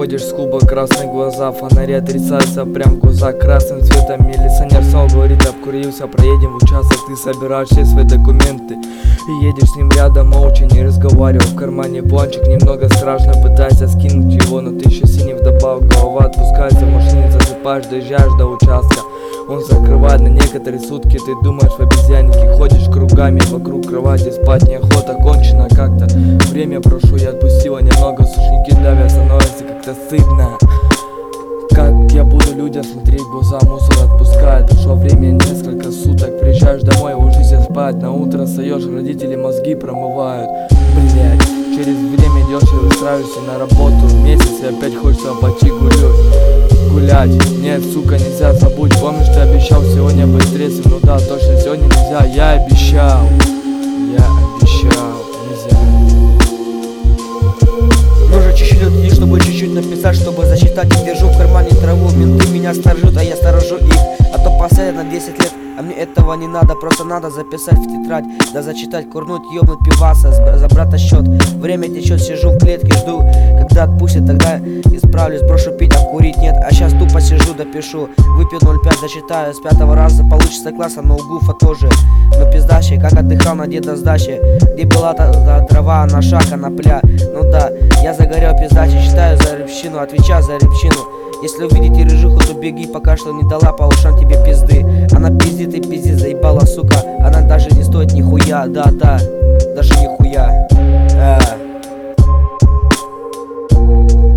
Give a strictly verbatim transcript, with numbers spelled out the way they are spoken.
выходишь с клуба, красные глаза, фонари отрицаются прям в глаза красным цветом. Милиционер снова говорит, обкурился, проедем в участок. Ты собираешь все свои документы и едешь с ним рядом, молча, не разговаривая. В кармане бланчик, немного страшно, пытаешься скинуть его, но ты еще синий вдобавок. Голова отпускается, в машине засыпаешь, доезжаешь до участка. Он закрывает на некоторые сутки, ты думаешь в обезьяннике, ходишь кругами вокруг кровати, спать неохота, кончено как-то. Время прошло и отпустило немного, сушники давят, становится как-то стыдно. Как я буду людям смотреть в глаза, мусор отпускает. Прошло время несколько суток, приезжаешь домой, ложишься спать. На утро встаешь, родители мозги промывают. Блять, через время идешь и устраиваешься на работу. Месяц и опять хочется пойти гулять. Гулять, нет, сука, нельзя забудь. Помнишь, ты обещал сегодня быстрее? Ну да, точно, сегодня нельзя, я обещал. Я обещал, нельзя. Нужно чуть-чуть отъехать, чтобы чуть-чуть написать, чтобы засчитать. Держу в кармане траву, менты меня сторожут, а я сторожу их. А то посадят на десять лет, а мне этого не надо. Просто надо записать в тетрадь, да зачитать, курнуть, ёбнуть пиваса, за брата счет. Время течет, сижу в клетке, жду, когда отпустят, тогда исправлюсь. Брошу пить, а курить нет, а сейчас тупо сижу, допишу. Выпью ноль пять, зачитаю, с пятого раза получится класса, но у Гуфа тоже. Но пиздащий, как отдыхал на дедосдаче, где была та, та трава, на шаг, конопля. Ну да, я загорел пиздачи, читаю за рыбщину, отвечаю за рыбщину. Если увидите рыжиху, то беги, пока что не дала по ушам тебе пизды. Она пиздит и пиздит, заебала, сука. Она даже не стоит нихуя, да-да, даже нихуя.